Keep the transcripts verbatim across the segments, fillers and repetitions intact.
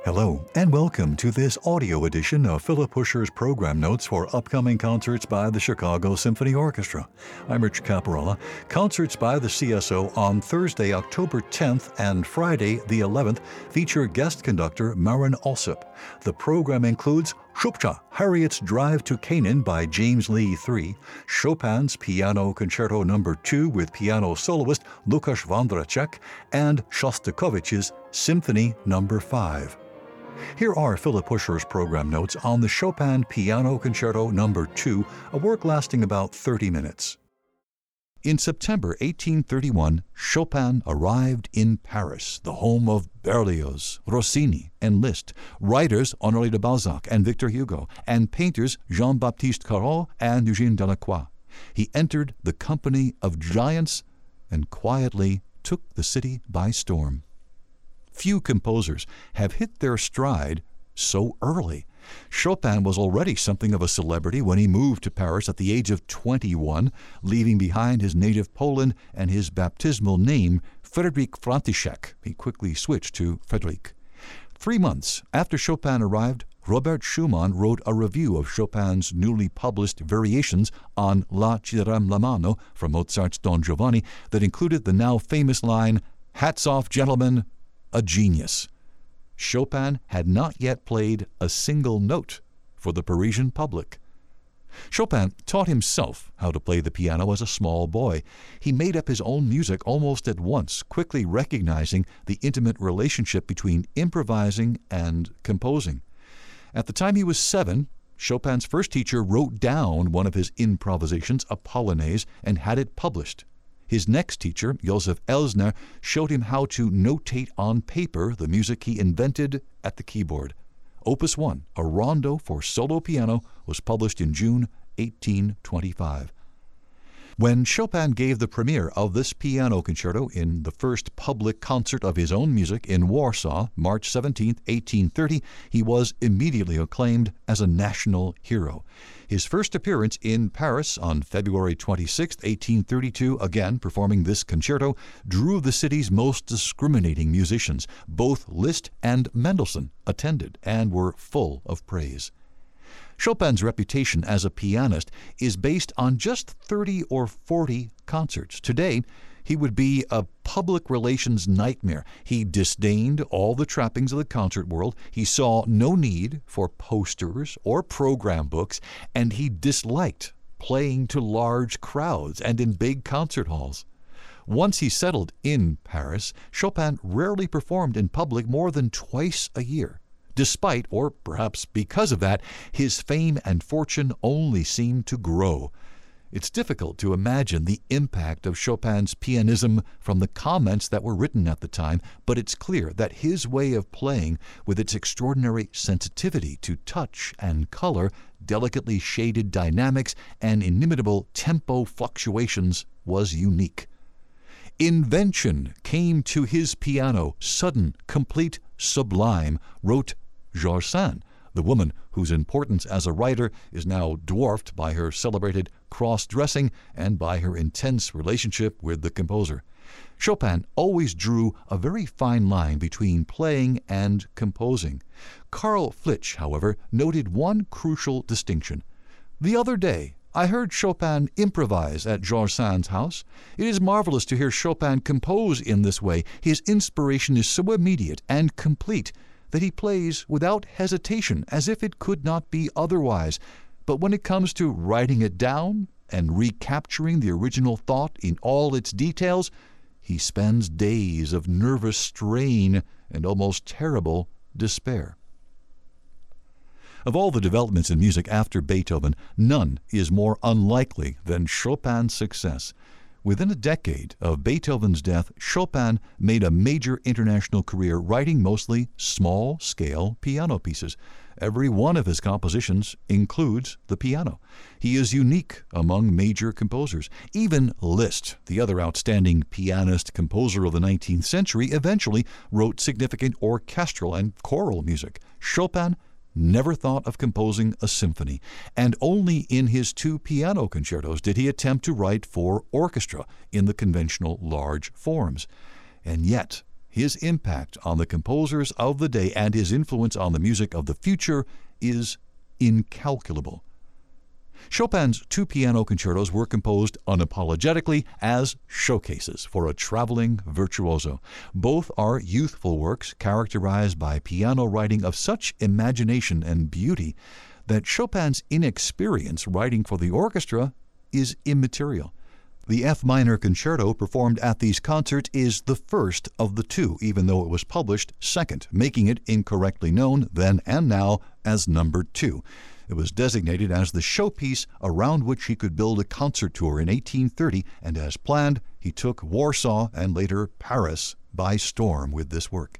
Hello, and welcome to this audio edition of Philip Huscher's program notes for upcoming concerts by the Chicago Symphony Orchestra. I'm Rich Caparella. Concerts by the C S O on Thursday, October tenth and Friday, the eleventh, feature guest conductor Marin Alsop. The program includes Szupca, Harriet's Drive to Canaan by James Lee the third, Chopin's Piano Concerto Number two with piano soloist Lukasz Wondracek, and Shostakovich's Symphony Number five. Here are Philip Huscher's program notes on the Chopin Piano Concerto Number two, a work lasting about thirty minutes. In September eighteen thirty-one, Chopin arrived in Paris, the home of Berlioz, Rossini, and Liszt, writers Honoré de Balzac and Victor Hugo, and painters Jean-Baptiste Corot and Eugène Delacroix. He entered the company of giants and quietly took the city by storm. Few composers have hit their stride so early. Chopin was already something of a celebrity when he moved to Paris at the age of twenty-one, leaving behind his native Poland and his baptismal name, Frédéric František. He quickly switched to Frédéric. Three months after Chopin arrived, Robert Schumann wrote a review of Chopin's newly published variations on La ci darem la mano from Mozart's Don Giovanni that included the now famous line, "Hats off, gentlemen, a genius." Chopin had not yet played a single note for the Parisian public. Chopin taught himself how to play the piano as a small boy. He made up his own music almost at once, quickly recognizing the intimate relationship between improvising and composing. At the time he was seven, Chopin's first teacher wrote down one of his improvisations, a polonaise, and had it published. His next teacher, Joseph Elsner, showed him how to notate on paper the music he invented at the keyboard. Opus one, a rondo for solo piano, was published in June eighteen twenty-five. When Chopin gave the premiere of this piano concerto in the first public concert of his own music in Warsaw, March seventeenth, eighteen thirty, he was immediately acclaimed as a national hero. His first appearance in Paris on February twenty-sixth, eighteen thirty-two, again performing this concerto, drew the city's most discriminating musicians. Both Liszt and Mendelssohn attended and were full of praise. Chopin's reputation as a pianist is based on just thirty or forty concerts. Today, he would be a public relations nightmare. He disdained all the trappings of the concert world. He saw no need for posters or program books, and he disliked playing to large crowds and in big concert halls. Once he settled in Paris, Chopin rarely performed in public more than twice a year. Despite, or perhaps because of that, his fame and fortune only seemed to grow. It's difficult to imagine the impact of Chopin's pianism from the comments that were written at the time, but it's clear that his way of playing, with its extraordinary sensitivity to touch and color, delicately shaded dynamics, and inimitable tempo fluctuations, was unique. Invention came to his piano, sudden, complete, sublime, wrote George Sand, the woman whose importance as a writer is now dwarfed by her celebrated cross-dressing and by her intense relationship with the composer. Chopin always drew a very fine line between playing and composing. Carl Flitch, however, noted one crucial distinction. "The other day, I heard Chopin improvise at George Sand's house. It is marvelous to hear Chopin compose in this way. His inspiration is so immediate and complete that he plays without hesitation, as if it could not be otherwise. But when it comes to writing it down and recapturing the original thought in all its details, he spends days of nervous strain and almost terrible despair." Of all the developments in music after Beethoven, none is more unlikely than Chopin's success. Within a decade of Beethoven's death, Chopin made a major international career writing mostly small-scale piano pieces. Every one of his compositions includes the piano. He is unique among major composers. Even Liszt, the other outstanding pianist-composer of the nineteenth century, eventually wrote significant orchestral and choral music. Chopin never thought of composing a symphony, and only in his two piano concertos did he attempt to write for orchestra in the conventional large forms. And yet, his impact on the composers of the day and his influence on the music of the future is incalculable. Chopin's two piano concertos were composed unapologetically as showcases for a traveling virtuoso. Both are youthful works characterized by piano writing of such imagination and beauty that Chopin's inexperience writing for the orchestra is immaterial. The F minor concerto performed at these concerts is the first of the two, even though it was published second, making it incorrectly known then and now as number two. It was designated as the showpiece around which he could build a concert tour in eighteen thirty, and as planned, he took Warsaw and later Paris by storm with this work.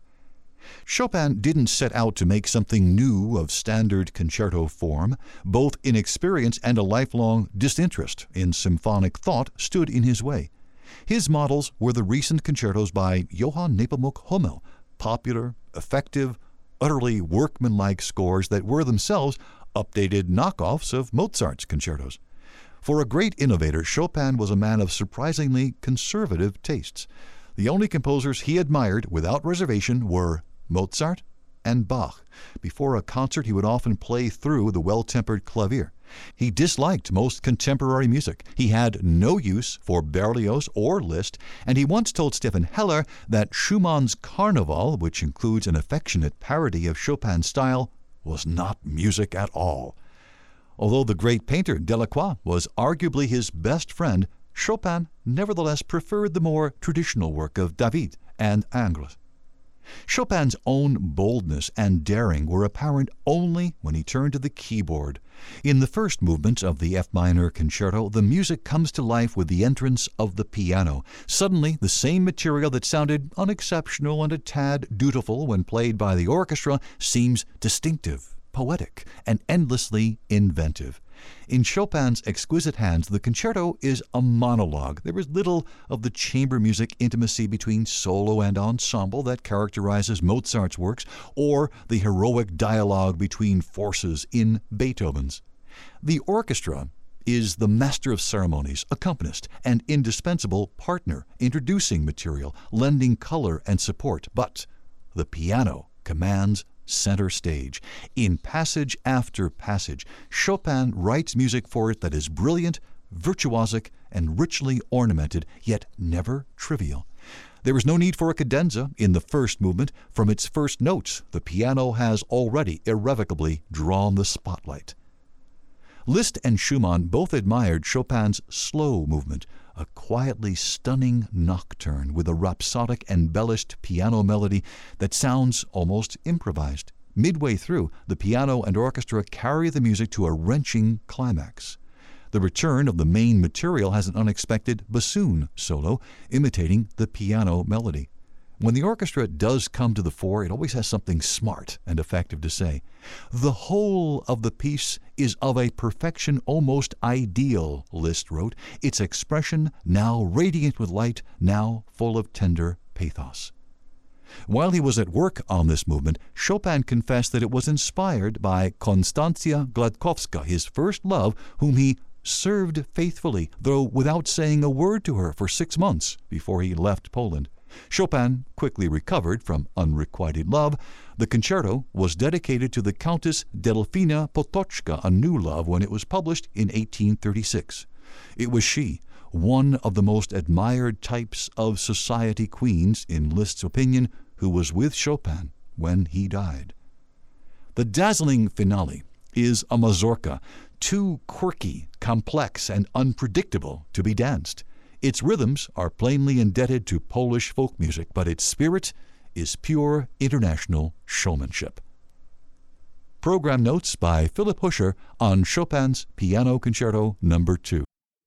Chopin didn't set out to make something new of standard concerto form. Both inexperience and a lifelong disinterest in symphonic thought stood in his way. His models were the recent concertos by Johann Nepomuk Hummel, popular, effective, utterly workmanlike scores that were themselves updated knockoffs of Mozart's concertos. For a great innovator, Chopin was a man of surprisingly conservative tastes. The only composers he admired without reservation were Mozart and Bach. Before a concert, he would often play through the well-tempered clavier. He disliked most contemporary music. He had no use for Berlioz or Liszt, and he once told Stefan Heller that Schumann's Carnival, which includes an affectionate parody of Chopin's style, was not music at all. Although the great painter Delacroix was arguably his best friend, Chopin nevertheless preferred the more traditional work of David and Ingres. Chopin's own boldness and daring were apparent only when he turned to the keyboard. In the first movement of the F minor concerto, the music comes to life with the entrance of the piano. Suddenly, the same material that sounded unexceptional and a tad dutiful when played by the orchestra seems distinctive, poetic, and endlessly inventive. In Chopin's exquisite hands, the concerto is a monologue. There is little of the chamber music intimacy between solo and ensemble that characterizes Mozart's works, or the heroic dialogue between forces in Beethoven's. The orchestra is the master of ceremonies, accompanist, and indispensable partner, introducing material, lending color and support. But the piano commands center stage. In passage after passage, Chopin writes music for it that is brilliant, virtuosic, and richly ornamented, yet never trivial. There is no need for a cadenza in the first movement. From its first notes, the piano has already irrevocably drawn the spotlight. Liszt and Schumann both admired Chopin's slow movement, a quietly stunning nocturne with a rhapsodic embellished piano melody that sounds almost improvised. Midway through, the piano and orchestra carry the music to a wrenching climax. The return of the main material has an unexpected bassoon solo, imitating the piano melody. When the orchestra does come to the fore, it always has something smart and effective to say. The whole of the piece is of a perfection almost ideal, Liszt wrote, its expression now radiant with light, now full of tender pathos. While he was at work on this movement, Chopin confessed that it was inspired by Konstancja Gładkowska, his first love, whom he served faithfully, though without saying a word to her for six months before he left Poland. Chopin quickly recovered from unrequited love. The concerto was dedicated to the Countess Delfina Potocka, a new love, when it was published in eighteen thirty-six. It was she, one of the most admired types of society queens, in Liszt's opinion, who was with Chopin when he died. The dazzling finale is a mazurka, too quirky, complex, and unpredictable to be danced. Its rhythms are plainly indebted to Polish folk music, but its spirit is pure international showmanship. Program notes by Philip Huscher on Chopin's Piano Concerto Number two.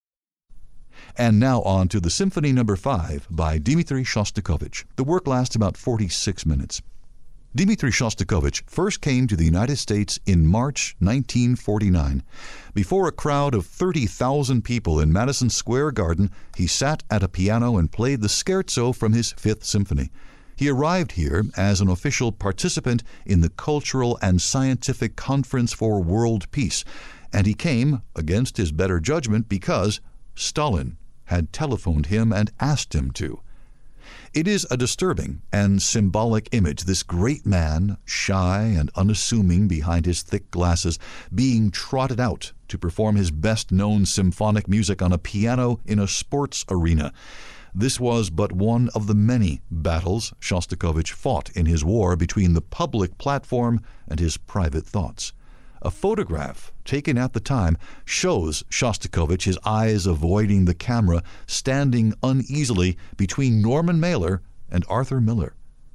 And now on to the Symphony Number five by Dmitri Shostakovich. The work lasts about forty-six minutes. Dmitri Shostakovich first came to the United States in March nineteen forty-nine. Before a crowd of thirty thousand people in Madison Square Garden, he sat at a piano and played the scherzo from his Fifth Symphony. He arrived here as an official participant in the Cultural and Scientific Conference for World Peace, and he came, against his better judgment, because Stalin had telephoned him and asked him to. It is a disturbing and symbolic image, this great man, shy and unassuming behind his thick glasses, being trotted out to perform his best-known symphonic music on a piano in a sports arena. This was but one of the many battles Shostakovich fought in his war between the public platform and his private thoughts. A photograph taken at the time shows Shostakovich, his eyes avoiding the camera, standing uneasily between Norman Mailer and Arthur Miller.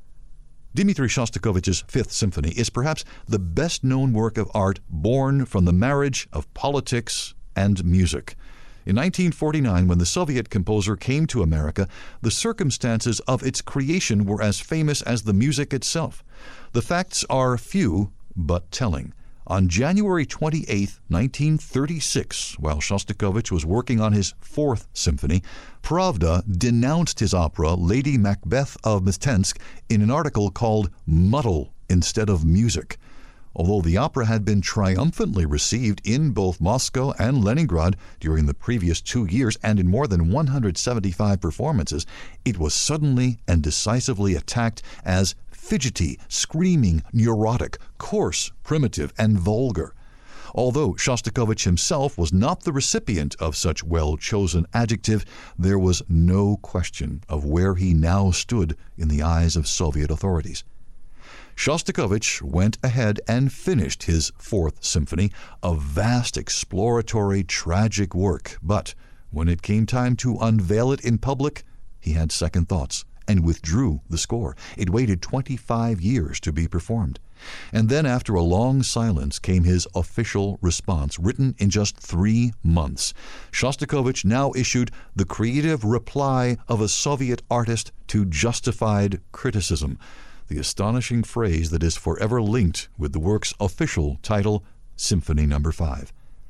Dmitri Shostakovich's Fifth Symphony is perhaps the best-known work of art born from the marriage of politics and music. In nineteen forty-nine, when the Soviet composer came to America, the circumstances of its creation were as famous as the music itself. The facts are few but telling. On January twenty-eighth, nineteen thirty-six, while Shostakovich was working on his Fourth Symphony, Pravda denounced his opera Lady Macbeth of Mtsensk in an article called Muddle instead of Music. Although the opera had been triumphantly received in both Moscow and Leningrad during the previous two years and in more than one hundred seventy-five performances, it was suddenly and decisively attacked as fidgety, screaming, neurotic, coarse, primitive, and vulgar. Although Shostakovich himself was not the recipient of such well-chosen adjective, there was no question of where he now stood in the eyes of Soviet authorities. Shostakovich went ahead and finished his Fourth Symphony, a vast exploratory, tragic work, but when it came time to unveil it in public, he had second thoughts and withdrew the score. It waited twenty-five years to be performed. And then after a long silence came his official response, written in just three months. Shostakovich now issued the creative reply of a Soviet artist to justified criticism, the astonishing phrase that is forever linked with the work's official title, Symphony Number Five.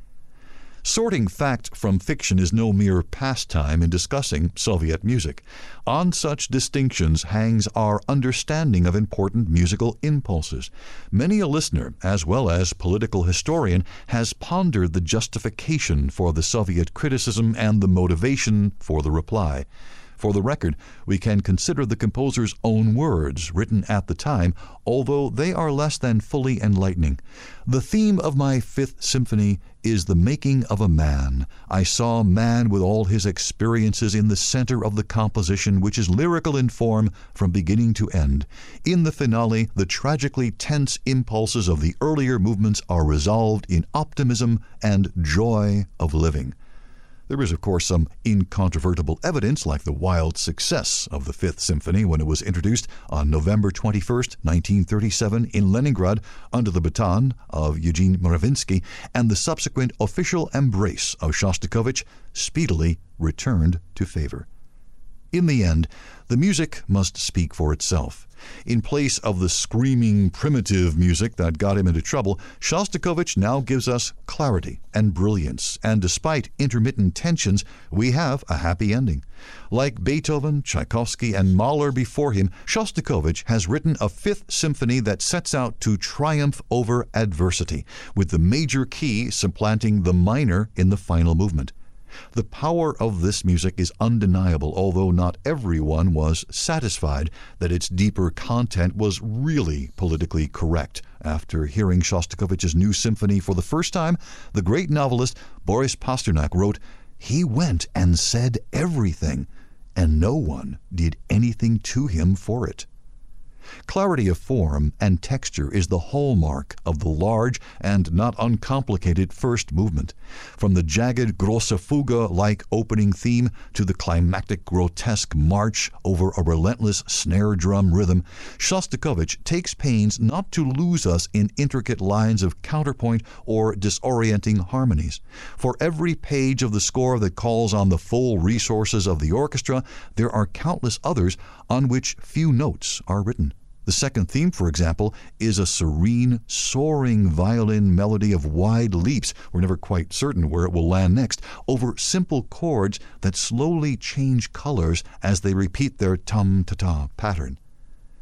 Sorting fact from fiction is no mere pastime in discussing Soviet music. On such distinctions hangs our understanding of important musical impulses. Many a listener, as well as political historian, has pondered the justification for the Soviet criticism and the motivation for the reply. For the record, we can consider the composer's own words, written at the time, although they are less than fully enlightening. The theme of my Fifth Symphony is the making of a man. I saw man with all his experiences in the center of the composition, which is lyrical in form from beginning to end. In the finale, the tragically tense impulses of the earlier movements are resolved in optimism and joy of living. There is, of course, some incontrovertible evidence, like the wild success of the Fifth Symphony when it was introduced on November twenty-first, nineteen thirty-seven in Leningrad under the baton of Eugene Mravinsky, and the subsequent official embrace of Shostakovich speedily returned to favor. In the end, the music must speak for itself. In place of the screaming, primitive music that got him into trouble, Shostakovich now gives us clarity and brilliance, and despite intermittent tensions, we have a happy ending. Like Beethoven, Tchaikovsky, and Mahler before him, Shostakovich has written a Fifth Symphony that sets out to triumph over adversity, with the major key supplanting the minor in the final movement. The power of this music is undeniable, although not everyone was satisfied that its deeper content was really politically correct. After hearing Shostakovich's new symphony for the first time, the great novelist Boris Pasternak wrote, "He went and said everything, and no one did anything to him for it." Clarity of form and texture is the hallmark of the large and not uncomplicated first movement. From the jagged grosse Fuge-like opening theme to the climactic grotesque march over a relentless snare drum rhythm, Shostakovich takes pains not to lose us in intricate lines of counterpoint or disorienting harmonies. For every page of the score that calls on the full resources of the orchestra, there are countless others on which few notes are written. The second theme, for example, is a serene, soaring violin melody of wide leaps, we're never quite certain where it will land next, over simple chords that slowly change colors as they repeat their tum-ta-ta pattern.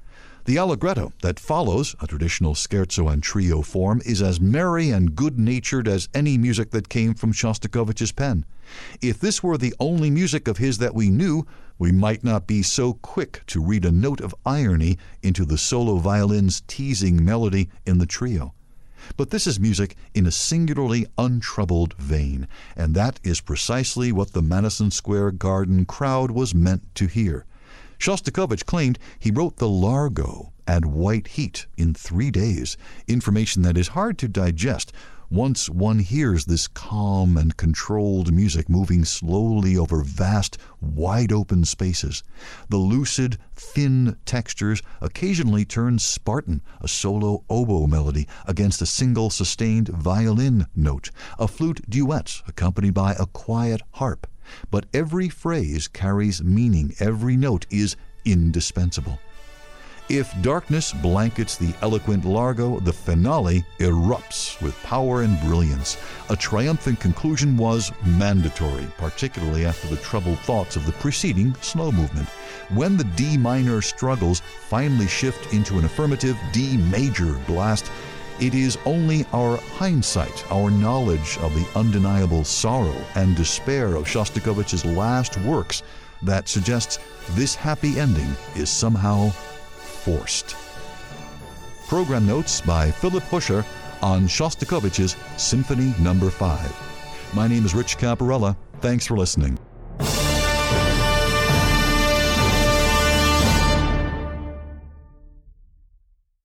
The allegretto that follows, a traditional scherzo and trio form, is as merry and good-natured as any music that came from Shostakovich's pen. If this were the only music of his that we knew, we might not be so quick to read a note of irony into the solo violin's teasing melody in the trio. But this is music in a singularly untroubled vein, and that is precisely what the Madison Square Garden crowd was meant to hear. Shostakovich claimed he wrote the Largo at white heat in three days, information that is hard to digest once one hears this calm and controlled music moving slowly over vast, wide-open spaces. The lucid, thin textures occasionally turn Spartan, a solo oboe melody, against a single sustained violin note, a flute duet accompanied by a quiet harp. But every phrase carries meaning. Every note is indispensable. If darkness blankets the eloquent Largo, the finale erupts with power and brilliance. A triumphant conclusion was mandatory, particularly after the troubled thoughts of the preceding slow movement. When the D minor struggles finally shift into an affirmative D major blast, it is only our hindsight, our knowledge of the undeniable sorrow and despair of Shostakovich's last works that suggests this happy ending is somehow forced. Program notes by Philip Huscher on Shostakovich's Symphony Number five. My name is Rich Caparella. Thanks for listening.